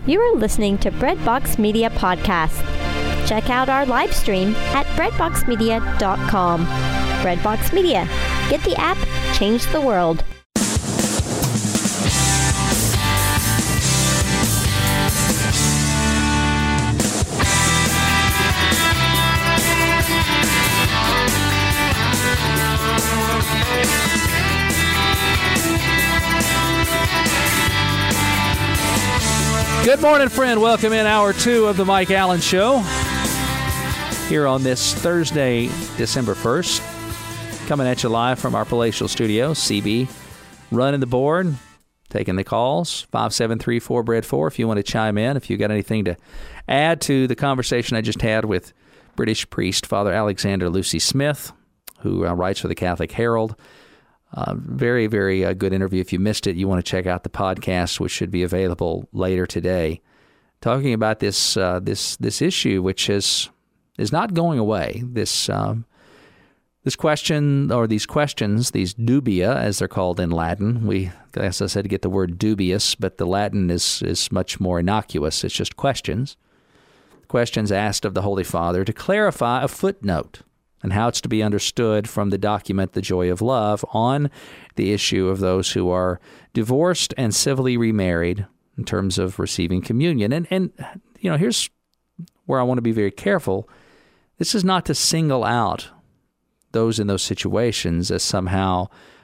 You are listening to Breadbox Media Podcast. Check out our live stream at breadboxmedia.com. Breadbox Media. Get the app, change the world. Good morning, friend. Welcome in hour 2 of the Mike Allen Show here on this Thursday, December 1st. Coming at you live from our palatial studio. CB running the board, taking the calls. 573-4-BREAD-4 if you want to chime in, if you got anything to add to the conversation I just had with British priest Father Alexander Lucy Smith, who writes for the Catholic Herald. Very, very good interview. If you missed it, you want to check out the podcast, which should be available later today, talking about this issue, which is not going away. This question, or these questions, these dubia, as they're called in Latin. We, as I said, to get the word dubious, but the Latin is much more innocuous. It's just questions. Questions asked of the Holy Father to clarify a footnote and how it's to be understood from the document The Joy of Love on the issue of those who are divorced and civilly remarried in terms of receiving communion. And you know, here's where I want to be very careful. This is not to single out those in those situations as somehow,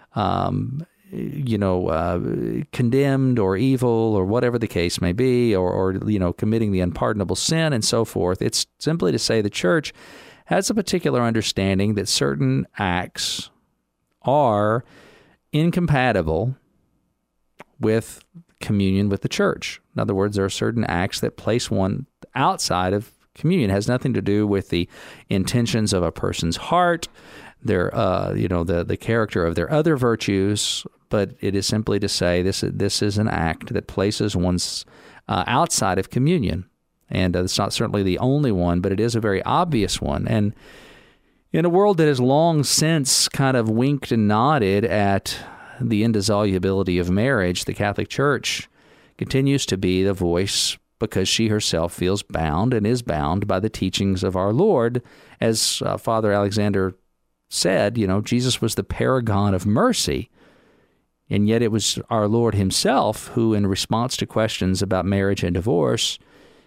condemned or evil or whatever the case may be, or committing the unpardonable sin and so forth. It's simply to say the Church has a particular understanding that certain acts are incompatible with communion with the Church. In other words, there are certain acts that place one outside of communion. It has nothing to do with the intentions of a person's heart, their, the character of their other virtues, but it is simply to say this is an act that places one's outside of communion. And it's not certainly the only one, but it is a very obvious one. And in a world that has long since kind of winked and nodded at the indissolubility of marriage, the Catholic Church continues to be the voice because she herself feels bound and is bound by the teachings of our Lord. As Father Alexander said, Jesus was the paragon of mercy. And yet it was our Lord himself who, in response to questions about marriage and divorce,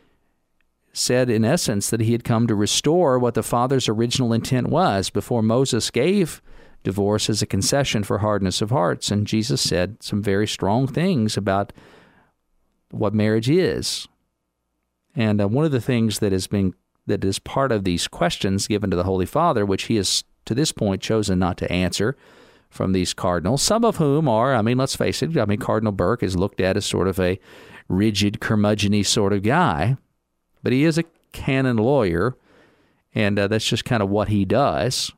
said in essence that he had come to restore what the Father's original intent was before Moses gave divorce as a concession for hardness of hearts. And Jesus said some very strong things about what marriage is. And one of the things that is part of these questions given to the Holy Father, which he has to this point chosen not to answer from these cardinals, some of whom are, let's face it, Cardinal Burke is looked at as sort of a rigid, curmudgeon-y sort of guy. But he is a canon lawyer, and that's just kind of what he does.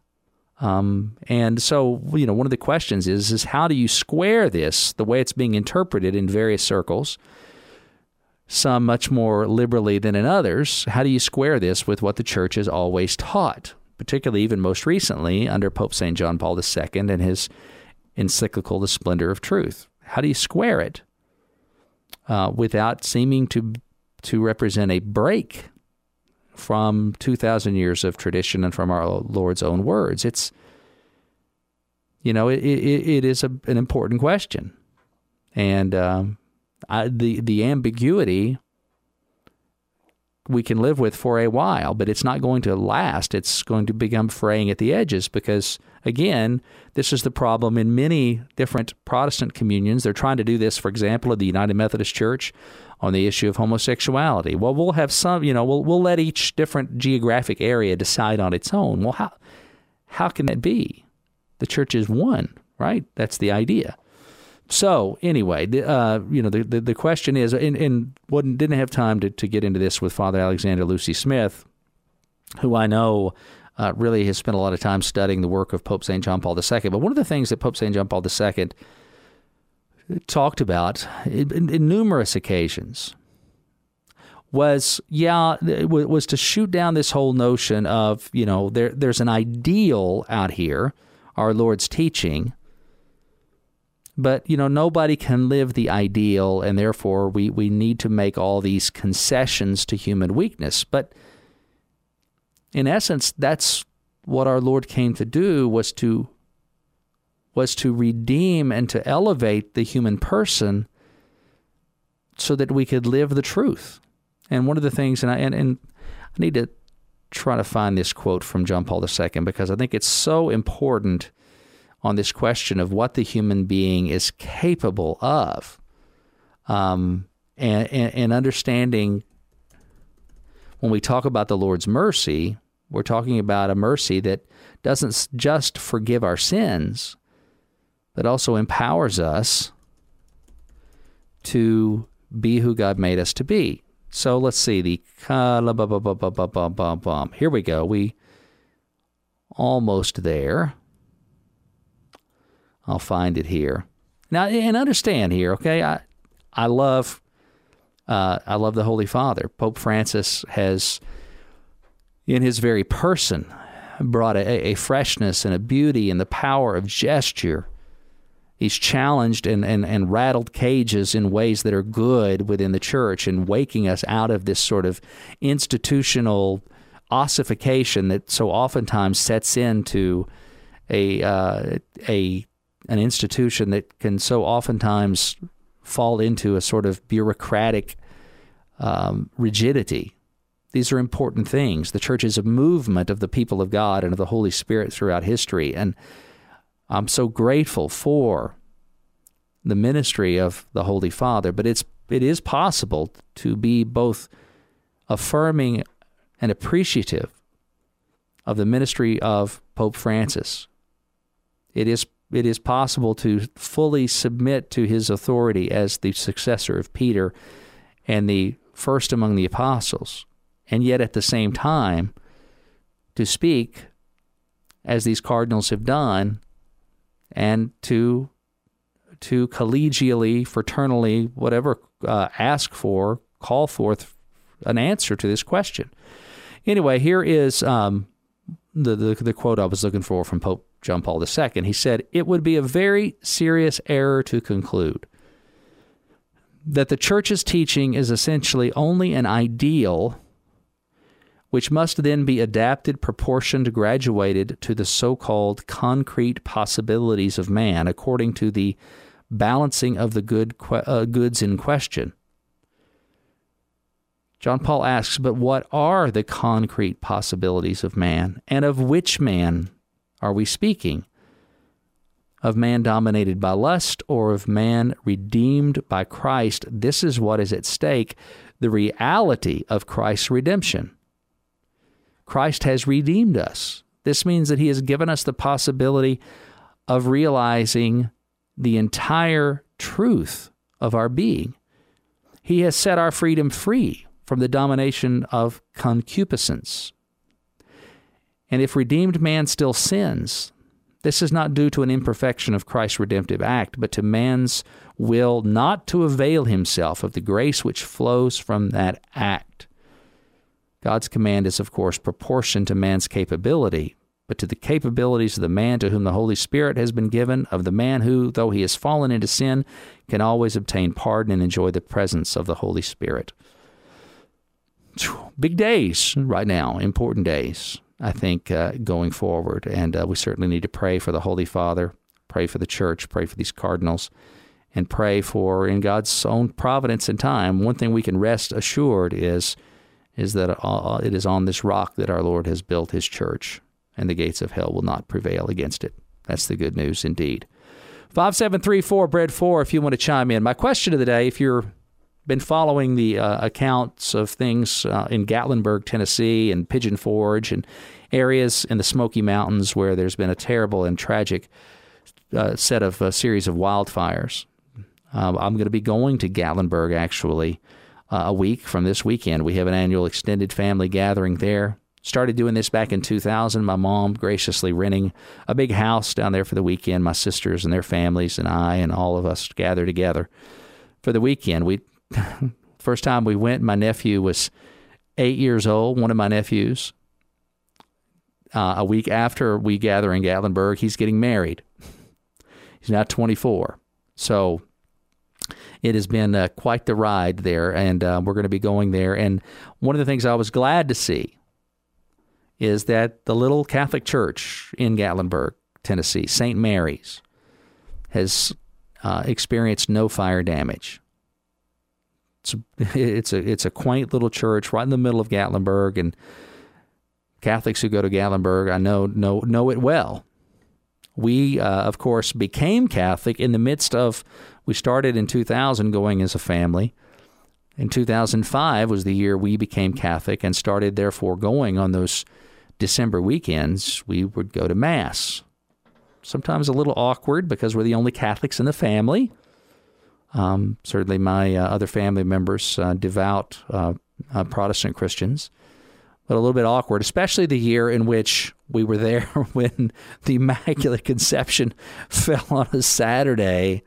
And so, one of the questions is how do you square this, the way it's being interpreted in various circles, some much more liberally than in others? How do you square this with what the Church has always taught, particularly even most recently under Pope St. John Paul II and his encyclical, The Splendor of Truth? How do you square it without seeming to represent a break from 2,000 years of tradition and from our Lord's own words? It's, it is an important question. And the ambiguity we can live with for a while, but it's not going to last. It's going to become fraying at the edges because, again, this is the problem in many different Protestant communions. They're trying to do this, for example, at the United Methodist Church on the issue of homosexuality. Well, we'll have some, we'll let each different geographic area decide on its own. Well, how can that be? The Church is one, right? That's the idea. So anyway, the question is, and didn't have time to get into this with Father Alexander Lucy Smith, who I know really has spent a lot of time studying the work of Pope St. John Paul II. But one of the things that Pope St. John Paul II talked about in numerous occasions was to shoot down this whole notion of, there's an ideal out here, our Lord's teaching, But, nobody can live the ideal, and therefore we need to make all these concessions to human weakness. But in essence, that's what our Lord came to do, was to redeem and to elevate the human person so that we could live the truth. And one of the things, and I need to try to find this quote from John Paul II, because I think it's so important on this question of what the human being is capable of, and understanding when we talk about the Lord's mercy, we're talking about a mercy that doesn't just forgive our sins, but also empowers us to be who God made us to be. So let's see, here we go. We almost there. I'll find it here. Now, and understand here, okay, I love the Holy Father. Pope Francis has, in his very person, brought a freshness and a beauty and the power of gesture. He's challenged and rattled cages in ways that are good within the church, and waking us out of this sort of institutional ossification that so oftentimes sets into an institution that can so oftentimes fall into a sort of bureaucratic rigidity. These are important things. The church is a movement of the people of God and of the Holy Spirit throughout history, and I'm so grateful for the ministry of the Holy Father, but it is possible to be both affirming and appreciative of the ministry of Pope Francis. It is possible to fully submit to his authority as the successor of Peter and the first among the apostles, and yet at the same time to speak as these cardinals have done, and to collegially, fraternally, whatever, call forth an answer to this question. Anyway, here is the quote I was looking for from Pope John Paul II. He said, "It would be a very serious error to conclude that the Church's teaching is essentially only an ideal which must then be adapted, proportioned, graduated to the so-called concrete possibilities of man according to the balancing of the goods in question." John Paul asks, but what are the concrete possibilities of man, and of which man are we speaking? Of man dominated by lust, or of man redeemed by Christ? This is what is at stake, the reality of Christ's redemption. Christ has redeemed us. This means that he has given us the possibility of realizing the entire truth of our being. He has set our freedom free from the domination of concupiscence. And if redeemed man still sins, this is not due to an imperfection of Christ's redemptive act, but to man's will not to avail himself of the grace which flows from that act. God's command is, of course, proportioned to man's capability, but to the capabilities of the man to whom the Holy Spirit has been given, of the man who, though he has fallen into sin, can always obtain pardon and enjoy the presence of the Holy Spirit. Big days right now, important days, I think, going forward. And we certainly need to pray for the Holy Father, pray for the Church, pray for these cardinals, and pray for, in God's own providence and time, one thing we can rest assured is that it is on this rock that our Lord has built his church, and the gates of hell will not prevail against it. That's the good news indeed. 5734 Bread 4 if you want to chime in. My question of the day, if you've been following the accounts of things in Gatlinburg, Tennessee, and Pigeon Forge, and areas in the Smoky Mountains where there's been a terrible and tragic series of wildfires. I'm going to be going to Gatlinburg, actually, a week from this weekend. We have an annual extended family gathering there. Started doing this back in 2000. My mom graciously renting a big house down there for the weekend. My sisters and their families and I and all of us gather together for the weekend. First time we went, my nephew was 8 years old, one of my nephews. A week after we gather in Gatlinburg, he's getting married. He's now 24. So it has been quite the ride there, and we're going to be going there. And one of the things I was glad to see is that the little Catholic church in Gatlinburg, Tennessee, St. Mary's, has experienced no fire damage. It's a quaint little church right in the middle of Gatlinburg, and Catholics who go to Gatlinburg, I know it well. We, of course, became Catholic in the midst of, we started in 2000 going as a family. In 2005 was the year we became Catholic and started, therefore, going on those December weekends. We would go to Mass. Sometimes a little awkward because we're the only Catholics in the family. Certainly my other family members, devout Protestant Christians. But a little bit awkward, especially the year in which we were there when the Immaculate Conception fell on a Saturday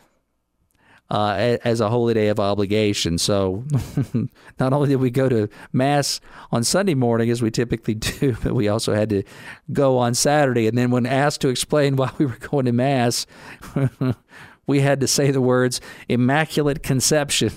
as a holy day of obligation. So not only did we go to Mass on Sunday morning, as we typically do, but we also had to go on Saturday. And then when asked to explain why we were going to Mass, we had to say the words, Immaculate Conception.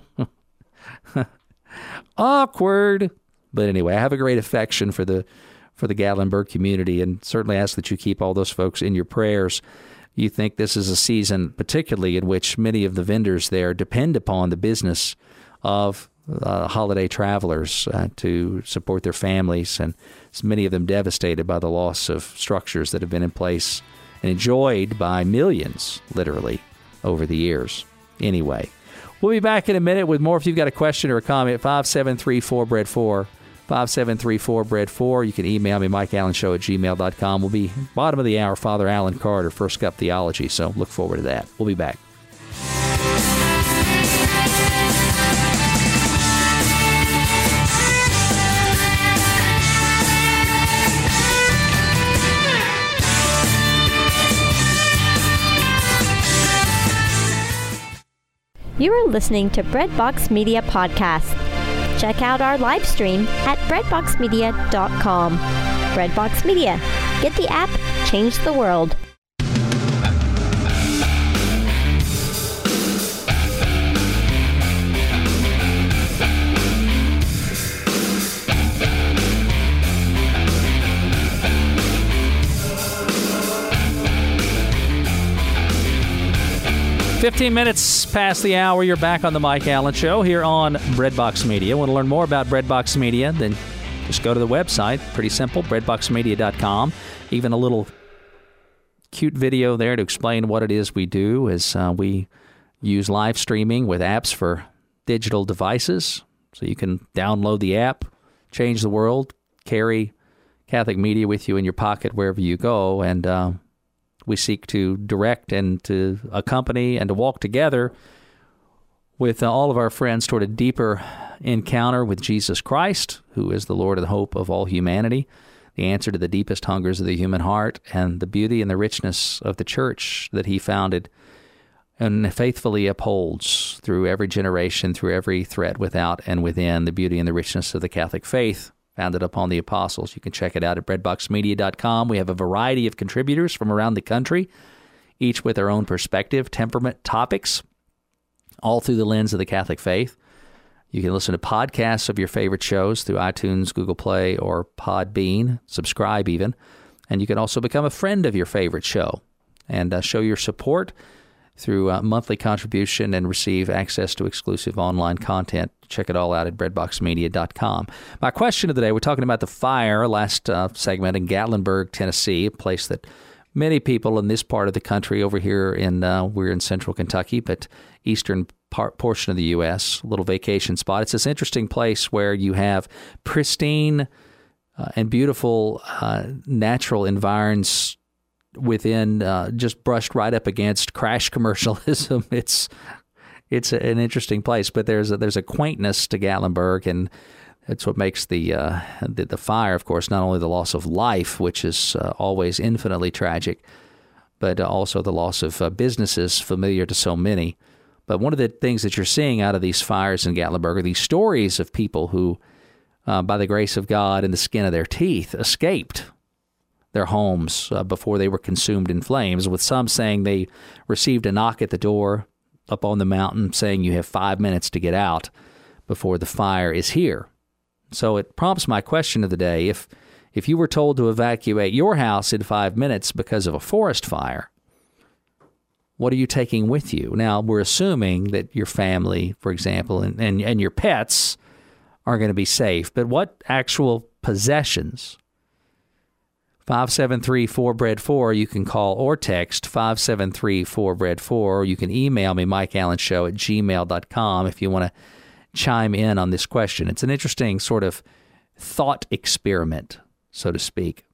Awkward. But anyway, I have a great affection for the Gatlinburg community, and certainly ask that you keep all those folks in your prayers. You think this is a season, particularly in which many of the vendors there depend upon the business of holiday travelers to support their families, and many of them devastated by the loss of structures that have been in place and enjoyed by millions, literally, over the years. Anyway, we'll be back in a minute with more. If you've got a question or a comment, 573-4BREAD4. 573-4BREAD4. You can email me, MikeAllenShow@gmail.com. We'll be bottom of the hour, Father Alan Carter, First Cup Theology. So look forward to that. We'll be back. You are listening to Breadbox Media Podcast. Check out our live stream at breadboxmedia.com. Breadbox Media. Get the app, change the world. Fifteen minutes past the hour, you're back on the Mike Allen Show here on Breadbox Media. Want to learn more about Breadbox Media? Then just go to the website. Pretty simple, breadboxmedia.com. Even a little cute video there to explain what it is we do as we use live streaming with apps for digital devices. So you can download the app, change the world, carry Catholic media with you in your pocket wherever you go, and we seek to direct and to accompany and to walk together with all of our friends toward a deeper encounter with Jesus Christ, who is the Lord and hope of all humanity, the answer to the deepest hungers of the human heart, and the beauty and the richness of the church that he founded and faithfully upholds through every generation, through every threat without and within, the beauty and the richness of the Catholic faith, founded upon the apostles. You can check it out at breadboxmedia.com. We have a variety of contributors from around the country, each with their own perspective, temperament, topics, all through the lens of the Catholic faith. You can listen to podcasts of your favorite shows through iTunes, Google Play, or Podbean. Subscribe even. And you can also become a friend of your favorite show and show your support through monthly contribution and receive access to exclusive online content. Check it all out at breadboxmedia.com. My question of the day, we're talking about the fire last segment in Gatlinburg, Tennessee, a place that many people in this part of the country over here we're in central Kentucky, but eastern portion of the U.S., a little vacation spot. It's this interesting place where you have pristine and beautiful natural environs within just brushed right up against crash commercialism. It's an interesting place, but there's a quaintness to Gatlinburg, and it's what makes the fire, of course, not only the loss of life, which is always infinitely tragic, but also the loss of businesses familiar to so many. But one of the things that you're seeing out of these fires in Gatlinburg are these stories of people who, by the grace of God and the skin of their teeth, escaped their homes before they were consumed in flames, with some saying they received a knock at the door up on the mountain saying you have 5 minutes to get out before the fire is here. So it prompts my question of the day. If you were told to evacuate your house in 5 minutes because of a forest fire, what are you taking with you? Now, we're assuming that your family, for example, and your pets are going to be safe. But what actual possessions? 573-4BREAD4. You can call or text 573-4BREAD4. Or you can email me, mikeallenshow@gmail.com, if you want to chime in on this question. It's an interesting sort of thought experiment, so to speak.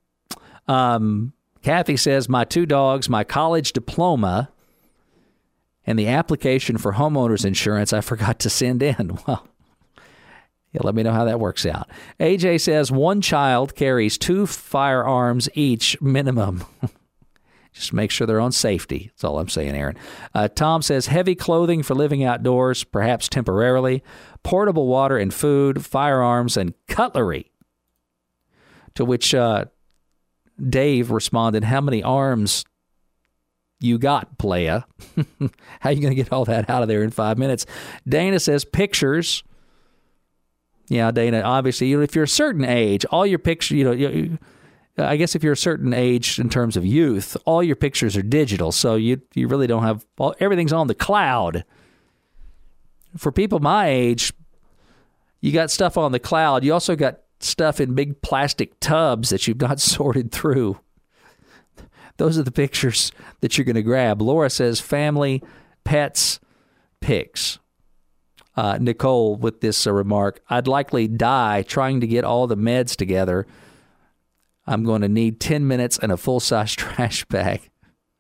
Kathy says, my 2 dogs, my college diploma, and the application for homeowners insurance I forgot to send in. Well, yeah, let me know how that works out. AJ says 1 child carries 2 firearms each minimum. Just make sure they're on safety. That's all I'm saying, Aaron. Tom says heavy clothing for living outdoors, perhaps temporarily, portable water and food, firearms, and cutlery. To which Dave responded, how many arms you got, playa? How are you going to get all that out of there in 5 minutes? Dana says pictures. Yeah, Dana, obviously, if you're a certain age, all your pictures, I guess if you're a certain age in terms of youth, all your pictures are digital. So you really don't have, everything's on the cloud. For people my age, you got stuff on the cloud. You also got stuff in big plastic tubs that you've not sorted through. Those are the pictures that you're going to grab. Laura says family, pets, pics. Nicole with this remark, I'd likely die trying to get all the meds together. I'm going to need 10 minutes and a full-size trash bag.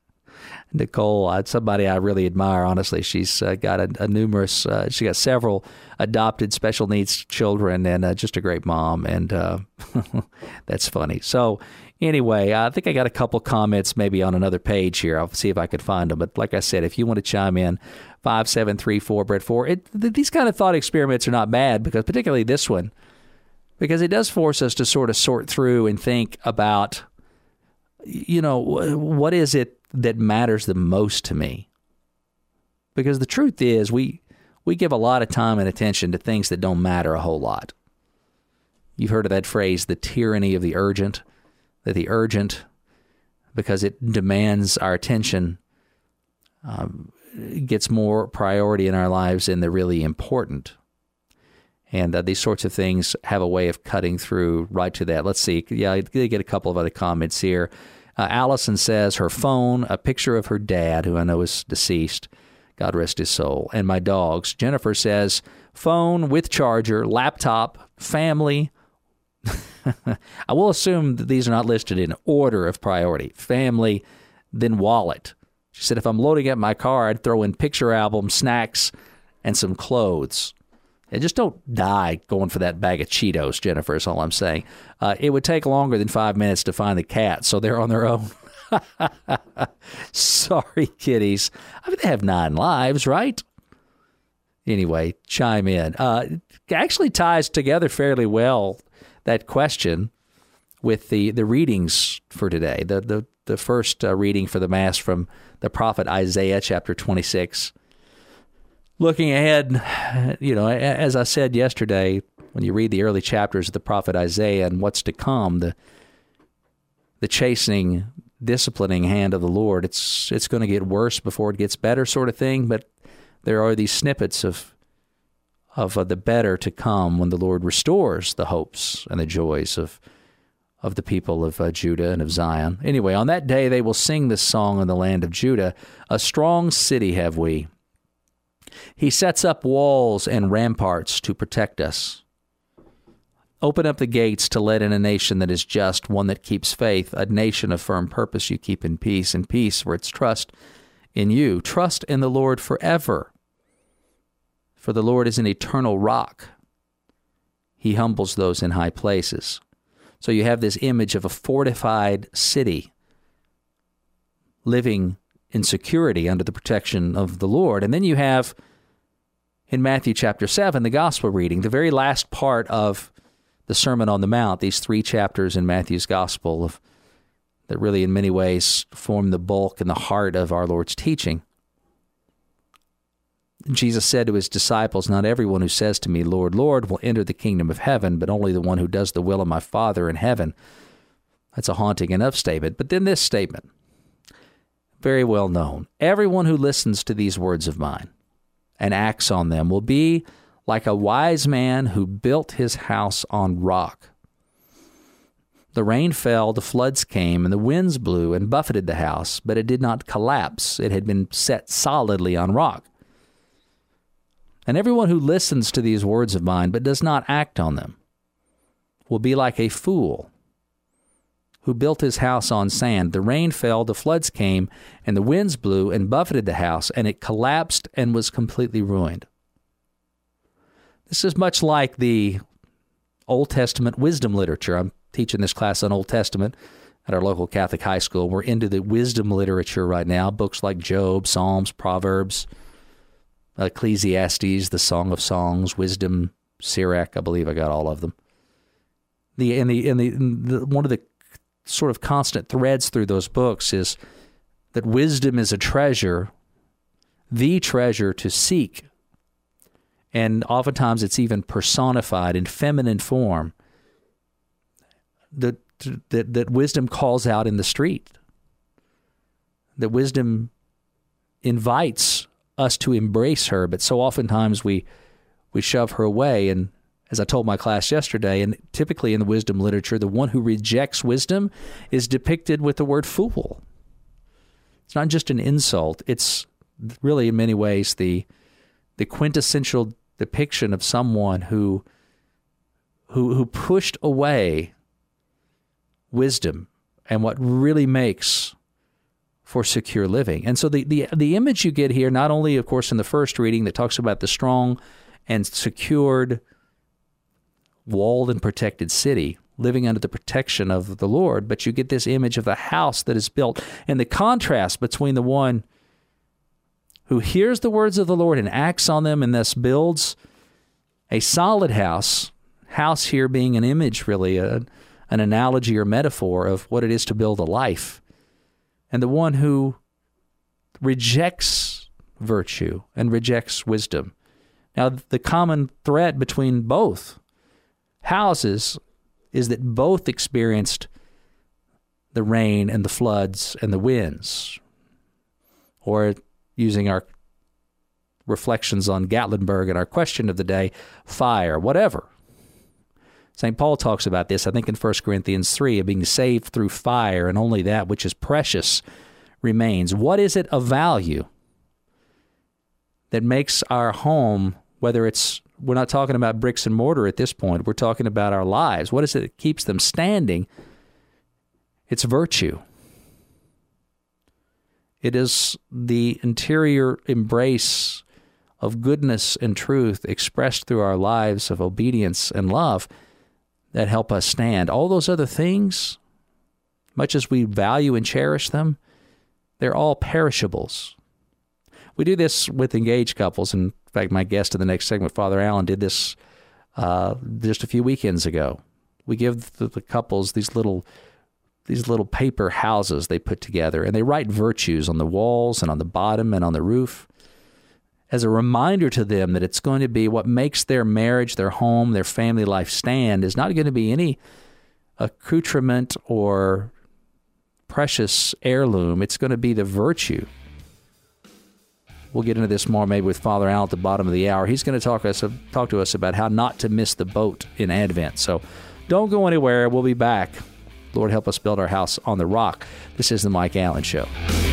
Nicole, somebody I really admire, honestly. She's got she got several adopted special needs children and just a great mom, and that's funny. So anyway, I think I got a couple comments maybe on another page here. I'll see if I could find them. But like I said, if you want to chime in, 573-4BREAD4. These kind of thought experiments are not bad, because particularly this one, because it does force us to sort of sort through and think about, what is it that matters the most to me? Because the truth is, we give a lot of time and attention to things that don't matter a whole lot. You've heard of that phrase, the tyranny of the urgent, that the urgent, because it demands our attention, gets more priority in our lives than the really important. And these sorts of things have a way of cutting through right to that. Let's see. Yeah, I get a couple of other comments here. Allison says her phone, a picture of her dad, who I know is deceased, God rest his soul, and my dogs. Jennifer says phone with charger, laptop, family. I will assume that these are not listed in order of priority. Family, then wallet. She said if I'm loading up my car, I'd throw in picture album, snacks, and some clothes. And just don't die going for that bag of Cheetos, Jennifer, is all I'm saying. It would take longer than 5 minutes to find the cat, so they're on their own. Sorry, kitties. I mean, they have 9 lives, right? Anyway, chime in. It actually ties together fairly well, that question, with the readings for today. The first reading for the Mass from the prophet Isaiah, chapter 26. Looking ahead, as I said yesterday, when you read the early chapters of the prophet Isaiah and what's to come, the chastening, disciplining hand of the Lord, it's going to get worse before it gets better, sort of thing. But there are these snippets of the better to come when the Lord restores the hopes and the joys of the people of Judah and of Zion. Anyway, on that day they will sing this song in the land of Judah, a strong city have we. He sets up walls and ramparts to protect us. Open up the gates to let in a nation that is just, one that keeps faith, a nation of firm purpose you keep in peace, and peace for its trust in you. Trust in the Lord forever, for the Lord is an eternal rock. He humbles those in high places. So you have this image of a fortified city living in security under the protection of the Lord. And then you have, in Matthew chapter 7, the gospel reading, the very last part of the Sermon on the Mount, these 3 chapters in Matthew's gospel that really in many ways form the bulk and the heart of our Lord's teaching. Jesus said to his disciples, "Not everyone who says to me, 'Lord, Lord,' will enter the kingdom of heaven, but only the one who does the will of my Father in heaven." That's a haunting enough statement. But then this statement, very well known. "Everyone who listens to these words of mine and acts on them will be like a wise man who built his house on rock. The rain fell, the floods came, and the winds blew and buffeted the house, but it did not collapse. It had been set solidly on rock. And everyone who listens to these words of mine but does not act on them will be like a fool who built his house on sand. The rain fell, the floods came, and the winds blew and buffeted the house, and it collapsed and was completely ruined." This is much like the Old Testament wisdom literature. I'm teaching this class on Old Testament at our local Catholic high school. We're into the wisdom literature right now, books like Job, Psalms, Proverbs, Ecclesiastes, the Song of Songs, Wisdom, Sirach. I believe I got all of them. One of the sort of constant threads through those books is that wisdom is a treasure, the treasure to seek. And oftentimes it's even personified in feminine form that wisdom calls out in the street. That wisdom invites us to embrace her, but so oftentimes we shove her away. And as I told my class yesterday, and typically in the wisdom literature, the one who rejects wisdom is depicted with the word fool. It's not just an insult. It's really in many ways the quintessential depiction of someone who pushed away wisdom and what really makes for secure living. And so the image you get here, not only, of course, in the first reading that talks about the strong and secured, walled and protected city living under the protection of the Lord, but you get this image of the house that is built, and the contrast between the one who hears the words of the Lord and acts on them and thus builds a solid house here being an image, really, an analogy or metaphor of what it is to build a life, and the one who rejects virtue and rejects wisdom. Now, the common thread between both houses is that both experienced the rain and the floods and the winds, or using our reflections on Gatlinburg and our question of the day, fire, whatever. St. Paul talks about this, I think, in 1 Corinthians 3, of being saved through fire, and only that which is precious remains. What is it of value that makes our home, whether it's, we're not talking about bricks and mortar at this point, we're talking about our lives. What is it that keeps them standing? It's virtue. It is the interior embrace of goodness and truth expressed through our lives of obedience and love that help us stand. All those other things, much as we value and cherish them, they're all perishables. We do this with engaged couples. In fact, my guest in the next segment, Father Allen, did this just a few weekends ago. We give the couples these little paper houses they put together, and they write virtues on the walls and on the bottom and on the roof as a reminder to them that it's going to be what makes their marriage, their home, their family life stand is not going to be any accoutrement or precious heirloom. It's going to be the virtue. We'll get into this more maybe with Father Al at the bottom of the hour. He's going to talk to us about how not to miss the boat in Advent. So don't go anywhere. We'll be back. Lord, help us build our house on the rock. This is the Mike Allen Show.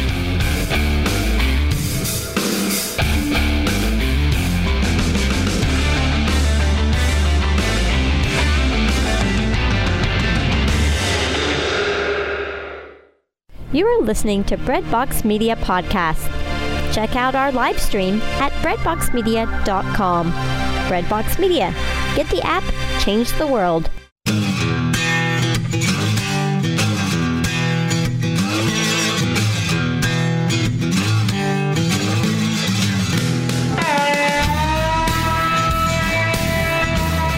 You are listening to Breadbox Media Podcast. Check out our live stream at breadboxmedia.com. Breadbox Media. Get the app, change the world.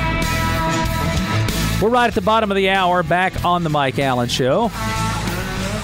We're right at the bottom of the hour, back on the Mike Allen Show.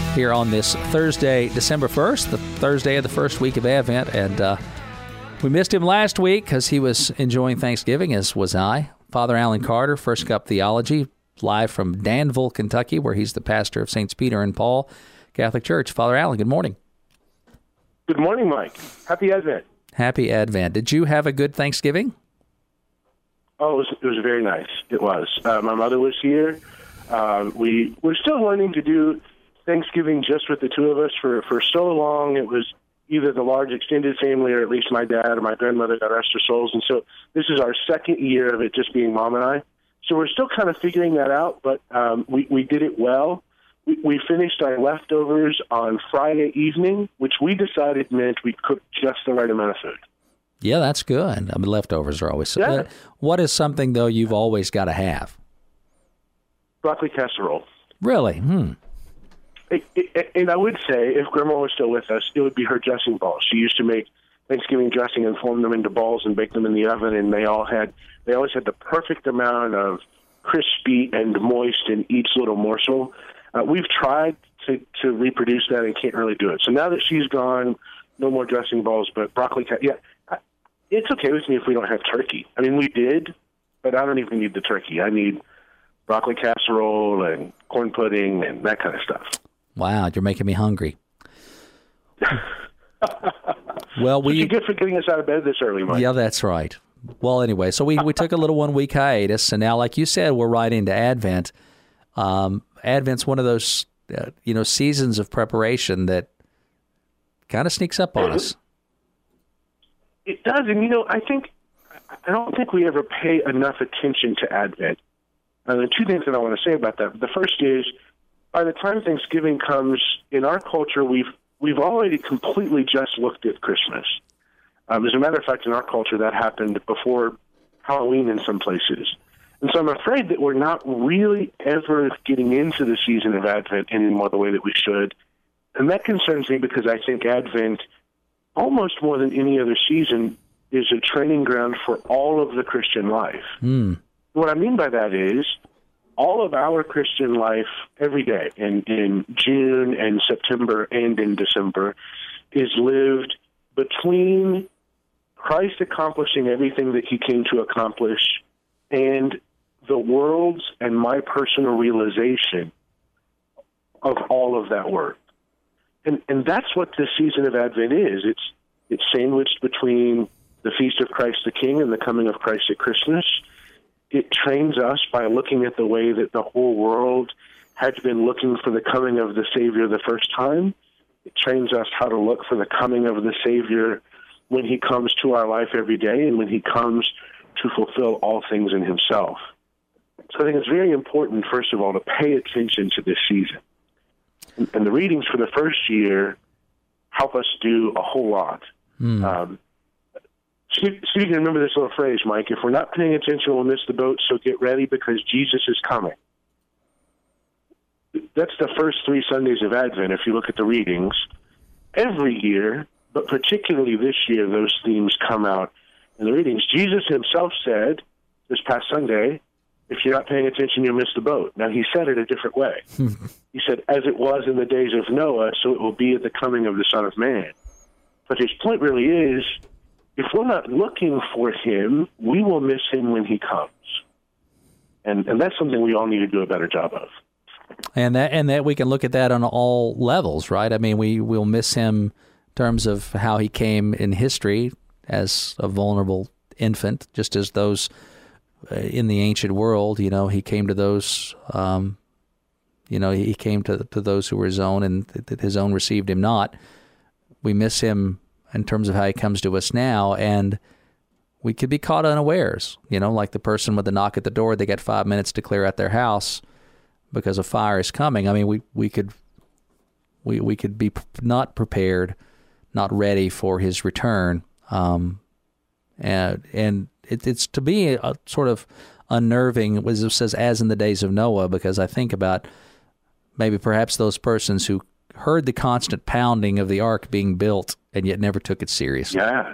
here on this Thursday, December 1st, the Thursday of the first week of Advent. And we missed him last week because he was enjoying Thanksgiving, as was I. Father Alan Carter, First Cup Theology, live from Danville, Kentucky, where he's the pastor of Saints Peter and Paul Catholic Church. Father Alan, good morning. Good morning, Mike. Happy Advent. Happy Advent. Did you have a good Thanksgiving? Oh, it was very nice. It was. My mother was here. We're still learning to do Thanksgiving just with the two of us. For so long, it was either the large extended family or at least my dad or my grandmother, God rest their souls. And so this is our second year of it just being Mom and I. So we're still kind of figuring that out, but we did it well. We finished our leftovers on Friday evening, which we decided meant we cooked just the right amount of food. Yeah, that's good. I mean, leftovers are always... Yeah. What is something, though, you've always got to have? Broccoli casserole. Really? And I would say, if Grandma was still with us, it would be her dressing balls. She used to make Thanksgiving dressing and form them into balls and bake them in the oven, and they always had the perfect amount of crispy and moist in each little morsel. We've tried to reproduce that and can't really do it. So now that she's gone, no more dressing balls, but broccoli. It's okay with me if we don't have turkey. I mean, we did, but I don't even need the turkey. I need broccoli casserole and corn pudding and that kind of stuff. Wow, you're making me hungry. Well, you get for getting us out of bed this early, Mike. Yeah, that's right. Well, anyway, so we took a little 1 week hiatus, and now, like you said, we're right into Advent. Advent's one of those, seasons of preparation that kind of sneaks up on us. It does, and I don't think we ever pay enough attention to Advent. And the two things that I want to say about that. The first is, by the time Thanksgiving comes, in our culture, we've already completely just looked at Christmas. As a matter of fact, in our culture, that happened before Halloween in some places. And so I'm afraid that we're not really ever getting into the season of Advent anymore the way that we should. And that concerns me because I think Advent, almost more than any other season, is a training ground for all of the Christian life. What I mean by that is all of our Christian life every day in June and September and in December is lived between Christ accomplishing everything that he came to accomplish and the world's and my personal realization of all of that work. And that's what this season of Advent is. It's sandwiched between the Feast of Christ the King and the coming of Christ at Christmas. It trains us by looking at the way that the whole world had been looking for the coming of the Savior the first time. It trains us how to look for the coming of the Savior when he comes to our life every day and when he comes to fulfill all things in himself. So I think it's very important, first of all, to pay attention to this season. And the readings for the first year help us do a whole lot. So you can remember this little phrase, Mike: if we're not paying attention, we'll miss the boat, so get ready because Jesus is coming. That's the first 3 Sundays of Advent, if you look at the readings. Every year, but particularly this year, those themes come out in the readings. Jesus himself said this past Sunday, if you're not paying attention, you'll miss the boat. Now, he said it a different way. He said, as it was in the days of Noah, so it will be at the coming of the Son of Man. But his point really is, if we're not looking for him, we will miss him when he comes. And that's something we all need to do a better job of. And that we can look at that on all levels, right? I mean, we'll miss him in terms of how he came in history as a vulnerable infant, just as those in the ancient world, he came to those, he came to those who were his own, and his own received him not. We miss him in terms of how he comes to us now, and we could be caught unawares, like the person with the knock at the door. They get 5 minutes to clear out their house because a fire is coming. I mean, we could be not prepared, not ready for his return, and it's to me a sort of unnerving, as it says, as in the days of Noah, because I think about maybe perhaps those persons who heard the constant pounding of the ark being built and yet never took it seriously. Yeah.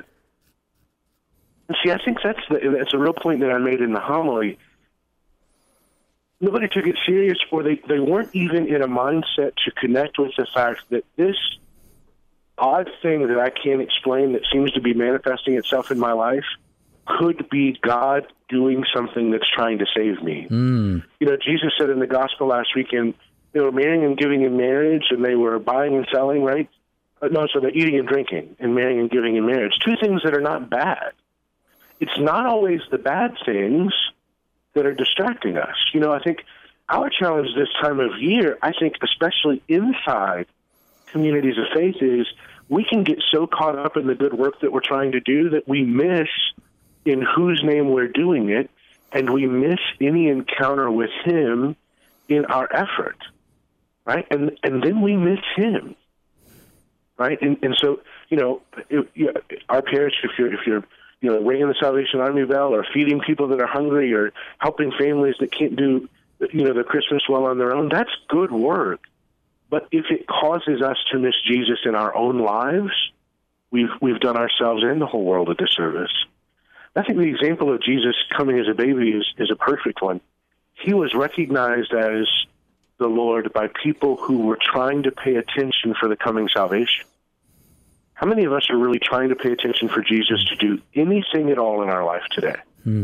See, I think that's a real point that I made in the homily. nobody took it serious, or they weren't even in a mindset to connect with the fact that this odd thing that I can't explain that seems to be manifesting itself in my life could be God doing something that's trying to save me. You know, Jesus said in the gospel last weekend, they were marrying and giving in marriage, and they were buying and selling, right? No, so they're eating and drinking and marrying and giving in marriage. Two things that are not bad. It's not always the bad things that are distracting us. You know, I think our challenge this time of year, I think especially inside communities of faith, is we can get so caught up in the good work that we're trying to do that we miss in whose name we're doing it, and we miss any encounter with him in our effort, right? And then we miss him, right? And so, you know, our parish, if you're you know, ringing the Salvation Army bell, or feeding people that are hungry, or helping families that can't do, you know, their Christmas well on their own, that's good work. But if it causes us to miss Jesus in our own lives, we've done ourselves and the whole world a disservice. I think the example of Jesus coming as a baby is a perfect one. He was recognized as the Lord by people who were trying to pay attention for the coming salvation. How many of us are really trying to pay attention for Jesus to do anything at all in our life today?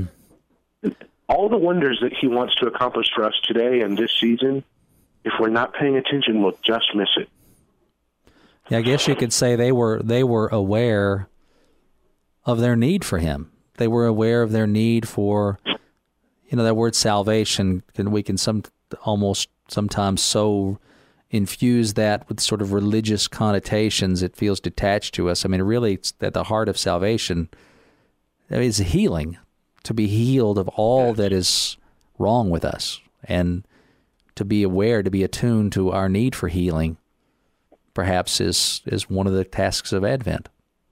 All the wonders that he wants to accomplish for us today and this season, if we're not paying attention, we'll just miss it. Yeah, I guess you could say they were aware of their need for him. They were aware of their need for, you know, that word salvation. We can almost sometimes so infuse that with sort of religious connotations, it feels detached to us. I mean, really, it's at the heart of salvation is healing, to be healed of all that is wrong with us, and to be aware, to be attuned to our need for healing, perhaps is one of the tasks of Advent.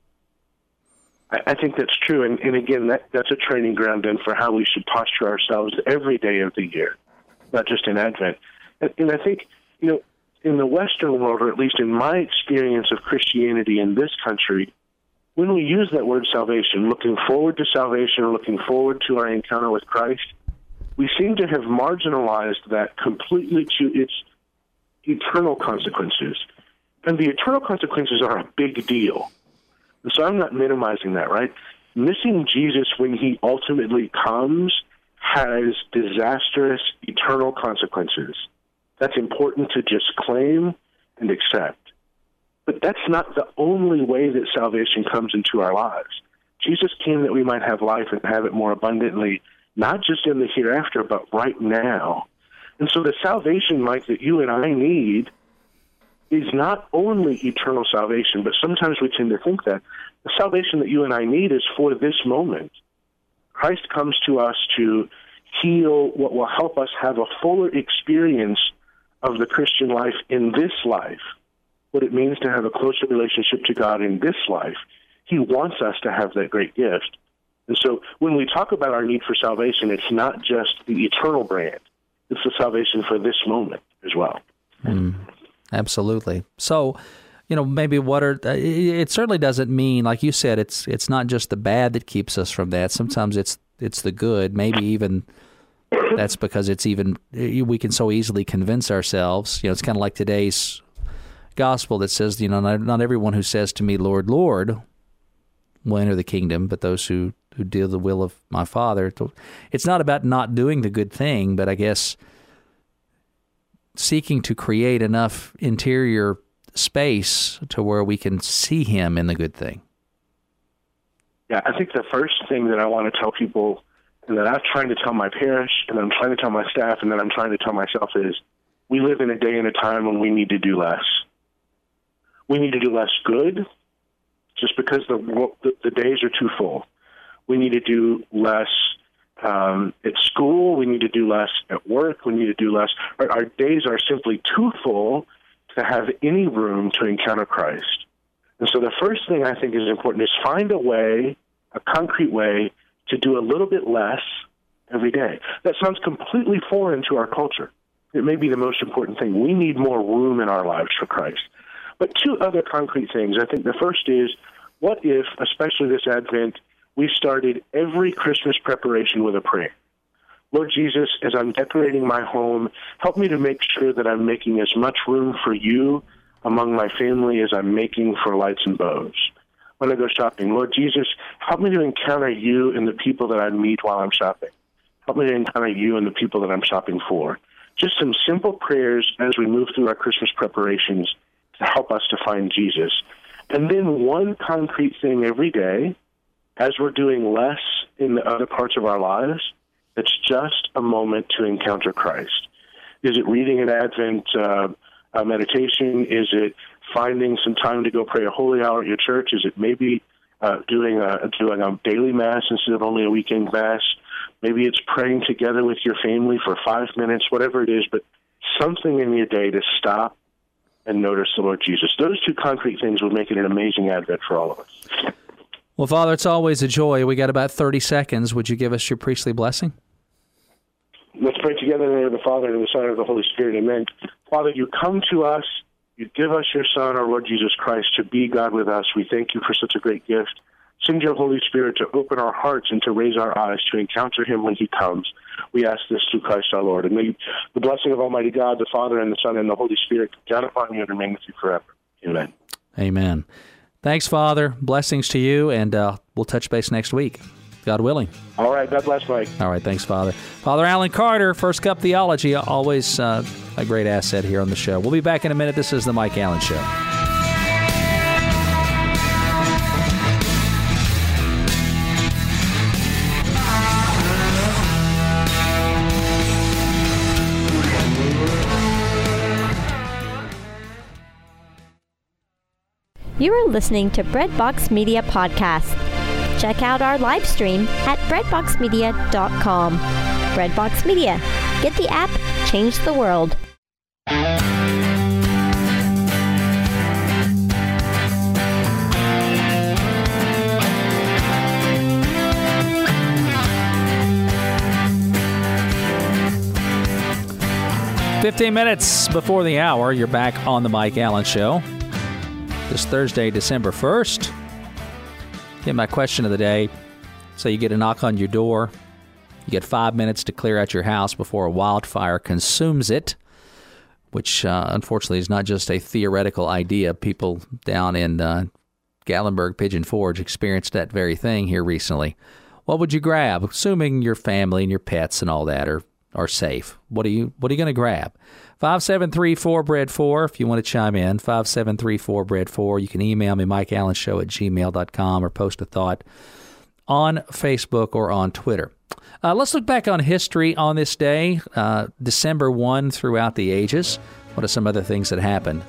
I think that's true, and again, that's a training ground then for how we should posture ourselves every day of the year, not just in Advent. And I think, you know, in the Western world, or at least in my experience of Christianity in this country, when we use that word salvation, looking forward to salvation or looking forward to our encounter with Christ, we seem to have marginalized that completely to its eternal consequences. And the eternal consequences are a big deal. And so I'm not minimizing that, right? Missing Jesus when he ultimately comes has disastrous eternal consequences. That's important to just claim and accept. But that's not the only way that salvation comes into our lives. Jesus came that we might have life and have it more abundantly, not just in the hereafter, but right now. And so the salvation, Mike, that you and I need is not only eternal salvation, but sometimes we tend to think that the salvation that you and I need is for this moment. Christ comes to us to heal what will help us have a fuller experience of the Christian life in this life, what it means to have a closer relationship to God in this life. He wants us to have that great gift. And so when we talk about our need for salvation, it's not just the eternal brand. It's the salvation for this moment as well. Absolutely. So, you know, maybe it certainly doesn't mean, like you said, it's not just the bad that keeps us from that. Sometimes it's the good. Maybe even that's because we can so easily convince ourselves. You know, it's kind of like today's gospel that says, you know, not everyone who says to me, Lord, Lord, will enter the kingdom, but those who do the will of my Father. It's not about not doing the good thing, but I guess seeking to create enough interior space to where we can see him in the good thing. Yeah, I think the first thing that I want to tell people, and that I'm trying to tell my parish, and I'm trying to tell my staff, and that I'm trying to tell myself is, we live in a day and a time when we need to do less. We need to do less good, just because the days are too full. We need to do less at school. We need to do less at work. We need to do less. Our days are simply too full to have any room to encounter Christ. And so the first thing I think is important is find a way, a concrete way, to do a little bit less every day. That sounds completely foreign to our culture. It may be the most important thing. We need more room in our lives for Christ. But two other concrete things. I think the first is, what if, especially this Advent, we started every Christmas preparation with a prayer? Lord Jesus, as I'm decorating my home, help me to make sure that I'm making as much room for you among my family as I'm making for lights and bows. When I go shopping, Lord Jesus, help me to encounter you and the people that I meet while I'm shopping. Help me to encounter you and the people that I'm shopping for. Just some simple prayers as we move through our Christmas preparations to help us to find Jesus. And then one concrete thing every day, as we're doing less in the other parts of our lives, it's just a moment to encounter Christ. Is it reading an Advent meditation? Is it finding some time to go pray a holy hour at your church? Is it maybe doing a daily Mass instead of only a weekend Mass? Maybe it's praying together with your family for 5 minutes, whatever it is, but something in your day to stop and notice the Lord Jesus. Those two concrete things would make it an amazing Advent for all of us. Well, Father, it's always a joy. We got about 30 seconds. Would you give us your priestly blessing? Let's pray together in the name of the Father, and of the Son, and of the Holy Spirit. Amen. Father, you come to us. You give us your Son, our Lord Jesus Christ, to be God with us. We thank you for such a great gift. Send your Holy Spirit to open our hearts and to raise our eyes to encounter him when he comes. We ask this through Christ our Lord. And may the blessing of Almighty God, the Father, and the Son, and the Holy Spirit come down upon you and remain with you forever. Amen. Amen. Thanks, Father. Blessings to you, and we'll touch base next week, God willing. All right. God bless, Mike. All right. Thanks, Father. Father Alan Carter, First Cup Theology, always a great asset here on the show. We'll be back in a minute. This is The Mike Allen Show. You are listening to Breadbox Media Podcast. Check out our live stream at breadboxmedia.com. Breadbox Media. Get the app, change the world. "15 minutes before the hour, you're back on The Mike Allen Show. This Thursday, December 1st. Get my question of the day. So you get a knock on your door. You get 5 minutes to clear out your house before a wildfire consumes it, which unfortunately is not just a theoretical idea. People down in Gatlinburg, Pigeon Forge experienced that very thing here recently. What would you grab, assuming your family and your pets and all that are safe? What are you going to grab? 573-4BREAD4 if you want to chime in. 573-4BREAD4. You can email me, mikeallenshow@gmail.com, or post a thought on Facebook or on Twitter. Let's look back on history on this day, December 1 throughout the ages. What are some other things that happened?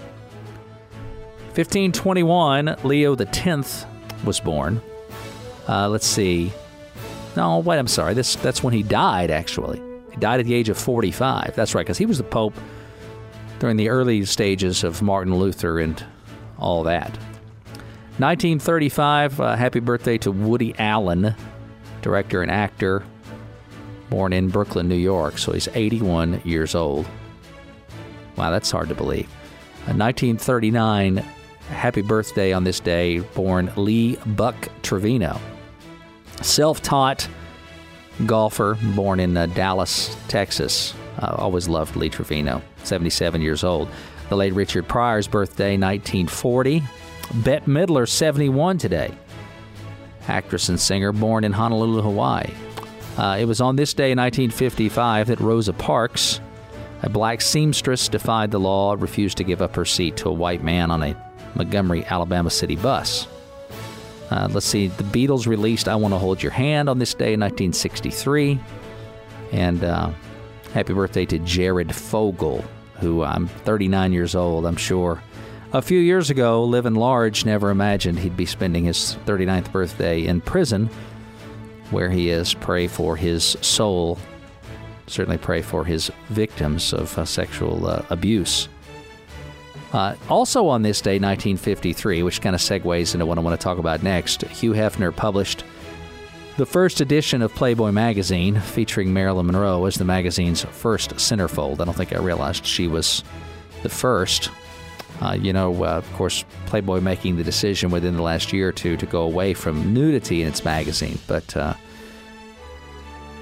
1521, Leo X was born. Let's see. No, wait, I'm sorry. That's when he died, actually. He died at the age of 45. That's right, because he was the Pope during the early stages of Martin Luther and all that. 1935, happy birthday to Woody Allen, director and actor, born in Brooklyn, New York. So he's 81 years old. Wow, that's hard to believe. 1939, happy birthday on this day, born Lee Buck Trevino. Self-taught golfer, born in Dallas, Texas. Always loved Lee Trevino, 77 years old. The late Richard Pryor's birthday, 1940. Bette Midler, 71 today. Actress and singer, born in Honolulu, Hawaii. It was on this day in 1955 that Rosa Parks, a black seamstress, defied the law, refused to give up her seat to a white man on a Montgomery, Alabama city bus. Let's see, the Beatles released I Want to Hold Your Hand on this day in 1963. And happy birthday to Jared Fogle, who I'm 39 years old, I'm sure. A few years ago, living large, never imagined he'd be spending his 39th birthday in prison, where he is. Pray for his soul. Certainly pray for his victims of sexual abuse. Also on this day, 1953, which kind of segues into what I want to talk about next, Hugh Hefner published the first edition of Playboy magazine, featuring Marilyn Monroe as the magazine's first centerfold. I don't think I realized she was the first. Of course, Playboy making the decision within the last year or two to go away from nudity in its magazine. But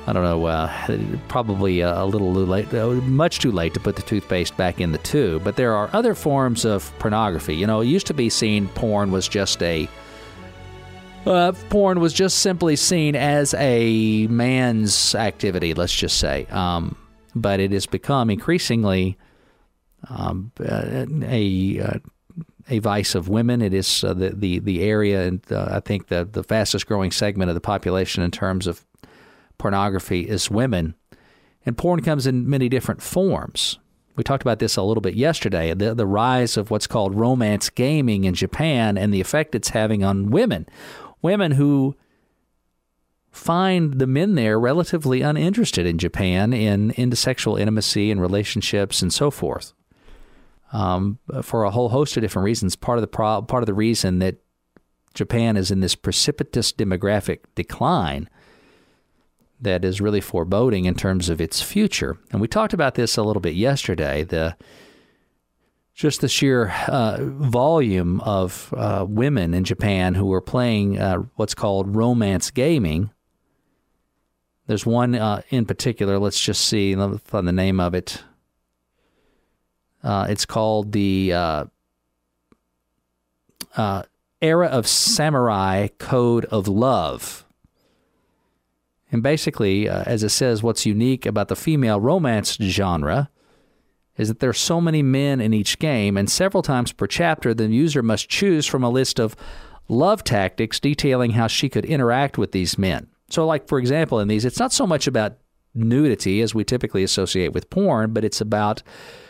I don't know, probably a little late, much too late to put the toothpaste back in the tube. But there are other forms of pornography. It used to be seen porn was just simply seen as a man's activity, let's just say. But it has become increasingly a vice of women. It is the area, and I think the fastest growing segment of the population in terms of pornography is women. And porn comes in many different forms. We talked about this a little bit yesterday, the rise of what's called romance gaming in Japan and the effect it's having on women. Women who find the men there relatively uninterested in Japan into sexual intimacy and relationships and so forth. For a whole host of different reasons. Part of the reason that Japan is in this precipitous demographic decline that is really foreboding in terms of its future. And we talked about this a little bit yesterday, just the sheer volume of women in Japan who are playing what's called romance gaming. There's one in particular, let's just see, let me find the name of it. It's called the Era of Samurai Code of Love. And basically, as it says, what's unique about the female romance genre is that there are so many men in each game, and several times per chapter, the user must choose from a list of love tactics detailing how she could interact with these men. So, like, for example, in these, it's not so much about nudity as we typically associate with porn, but it's about,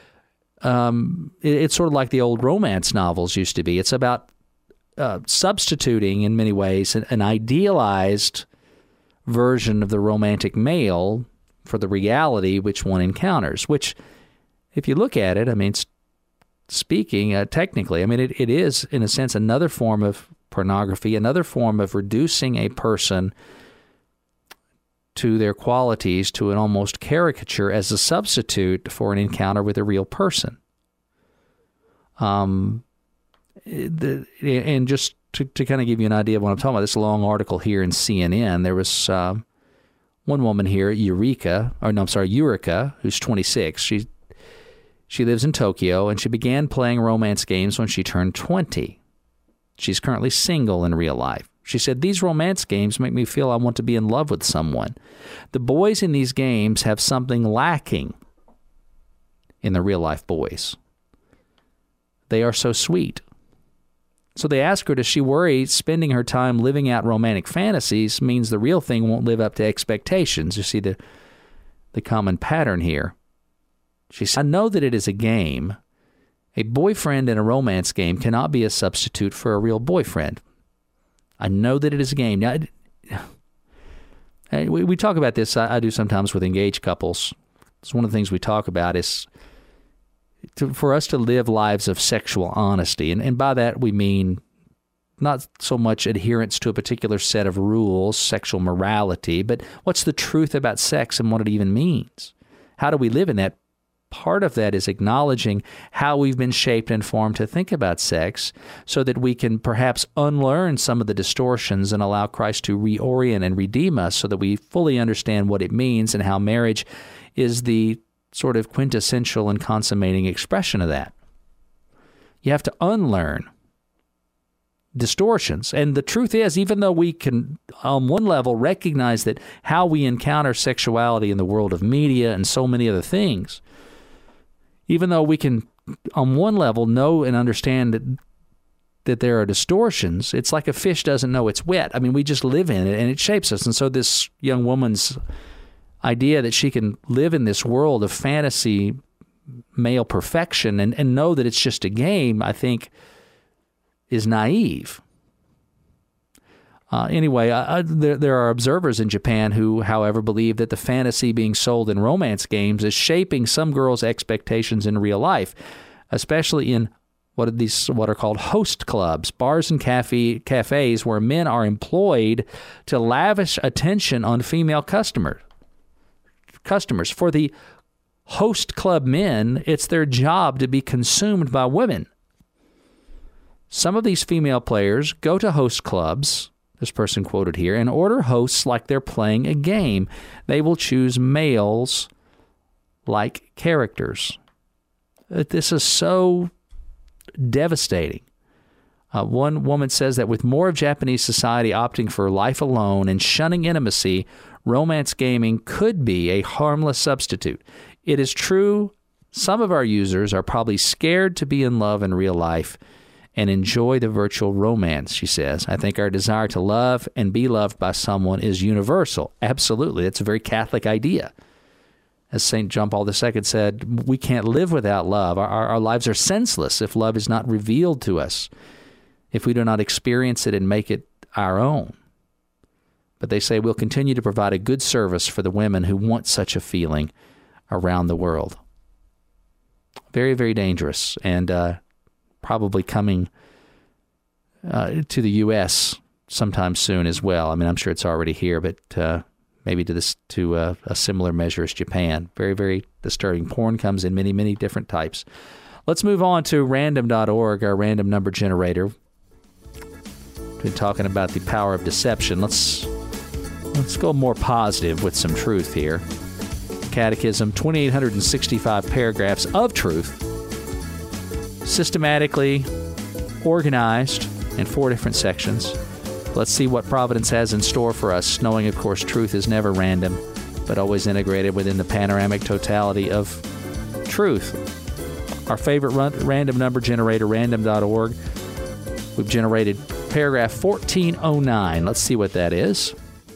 it's sort of like the old romance novels used to be. It's about substituting, in many ways, an idealized version of the romantic male for the reality which one encounters, which, if you look at it, I mean, speaking technically, I mean, it is, in a sense, another form of pornography, another form of reducing a person to their qualities, to an almost caricature as a substitute for an encounter with a real person. And just to kind of give you an idea of what I'm talking about, this long article here in CNN, there was one woman here, Eureka, who's 26. She lives in Tokyo, and she began playing romance games when she turned 20. She's currently single in real life. She said, "These romance games make me feel I want to be in love with someone. The boys in these games have something lacking in the real-life boys. They are so sweet." So they ask her, does she worry spending her time living out romantic fantasies means the real thing won't live up to expectations? You see the common pattern here. She said, "I know that it is a game. A boyfriend in a romance game cannot be a substitute for a real boyfriend. I know that it is a game." Now, we talk about this, I do sometimes with engaged couples. It's one of the things we talk about is for us to live lives of sexual honesty. And by that we mean not so much adherence to a particular set of rules, sexual morality, but what's the truth about sex and what it even means? How do we live in that? Part of that is acknowledging how we've been shaped and formed to think about sex so that we can perhaps unlearn some of the distortions and allow Christ to reorient and redeem us so that we fully understand what it means and how marriage is the sort of quintessential and consummating expression of that. You have to unlearn distortions. And the truth is, even though we can, on one level, recognize that how we encounter sexuality in the world of media and so many other things, even though we can, on one level, know and understand that there are distortions, it's like a fish doesn't know it's wet. I mean, we just live in it, and it shapes us. And so this young woman's idea that she can live in this world of fantasy male perfection and know that it's just a game, I think, is naive. Anyway, there are observers in Japan who, however, believe that the fantasy being sold in romance games is shaping some girls' expectations in real life, especially in what are called host clubs, bars and cafes where men are employed to lavish attention on female customers. For the host club men, it's their job to be consumed by women. Some of these female players go to host clubs this person quoted here, and order hosts like they're playing a game. They will choose males like characters. This is so devastating. One woman says that with more of Japanese society opting for life alone and shunning intimacy, romance gaming could be a harmless substitute. It is true, some of our users are probably scared to be in love in real life and enjoy the virtual romance, she says. I think our desire to love and be loved by someone is universal. Absolutely. That's a very Catholic idea. As St. John Paul II said, we can't live without love. Our lives are senseless if love is not revealed to us, if we do not experience it and make it our own. But they say we'll continue to provide a good service for the women who want such a feeling around the world. Very, very dangerous, and probably coming to the U.S. sometime soon as well. I mean, I'm sure it's already here, but maybe to a similar measure as Japan. Very, very disturbing. Porn comes in many, many different types. Let's move on to random.org, our random number generator. We've been talking about the power of deception. Let's go more positive with some truth here. Catechism, 2,865 paragraphs of truth, systematically organized in 4 different sections. Let's see what Providence has in store for us, knowing, of course, truth is never random, but always integrated within the panoramic totality of truth. Our favorite random number generator, random.org. We've generated paragraph 1409. Let's see what that is.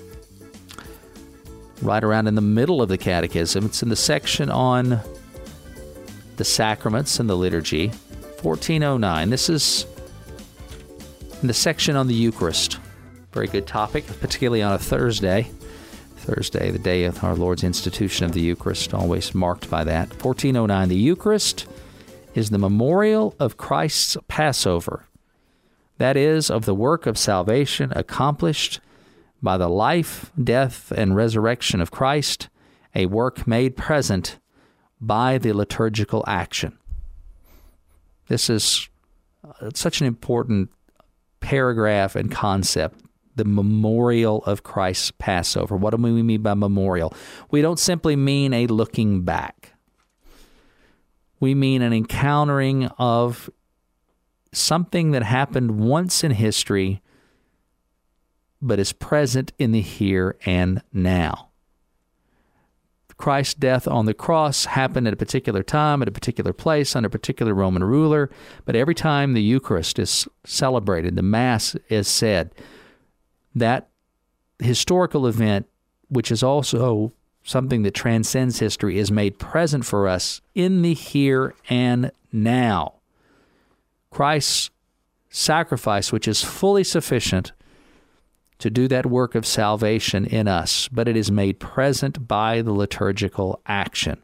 Right around in the middle of the Catechism. It's in the section on the sacraments and the liturgy. 1409. This is in the section on the Eucharist. Very good topic, particularly on a Thursday. Thursday, the day of our Lord's institution of the Eucharist, always marked by that. 1409. The Eucharist is the memorial of Christ's Passover. That is, of the work of salvation accomplished by the life, death, and resurrection of Christ, a work made present by the liturgical action. This is such an important paragraph and concept, the memorial of Christ's Passover. What do we mean by memorial? We don't simply mean a looking back. We mean an encountering of something that happened once in history, but is present in the here and now. Christ's death on the cross happened at a particular time, at a particular place, under a particular Roman ruler, but every time the Eucharist is celebrated, the Mass is said, that historical event, which is also something that transcends history, is made present for us in the here and now. Christ's sacrifice, which is fully sufficient to do that work of salvation in us, but it is made present by the liturgical action.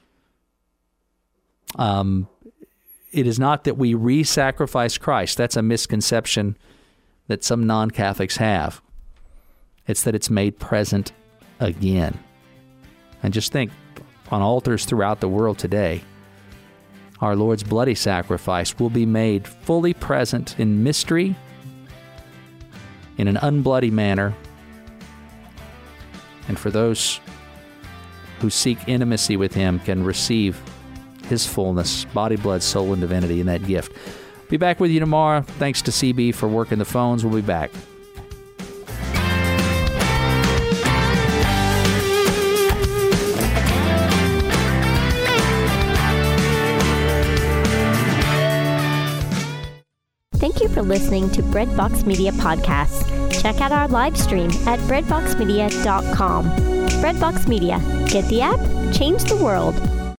It is not that we re-sacrifice Christ. That's a misconception that some non-Catholics have. It's that it's made present again. And just think, on altars throughout the world today, our Lord's bloody sacrifice will be made fully present in mystery, in an unbloody manner, and for those who seek intimacy with Him can receive His fullness, body, blood, soul, and divinity in that gift. Be back with you tomorrow. Thanks to CB for working the phones. We'll be back. Thank you for listening to Breadbox Media Podcasts. Check out our live stream at breadboxmedia.com. Breadbox Media. Get the app, change the world.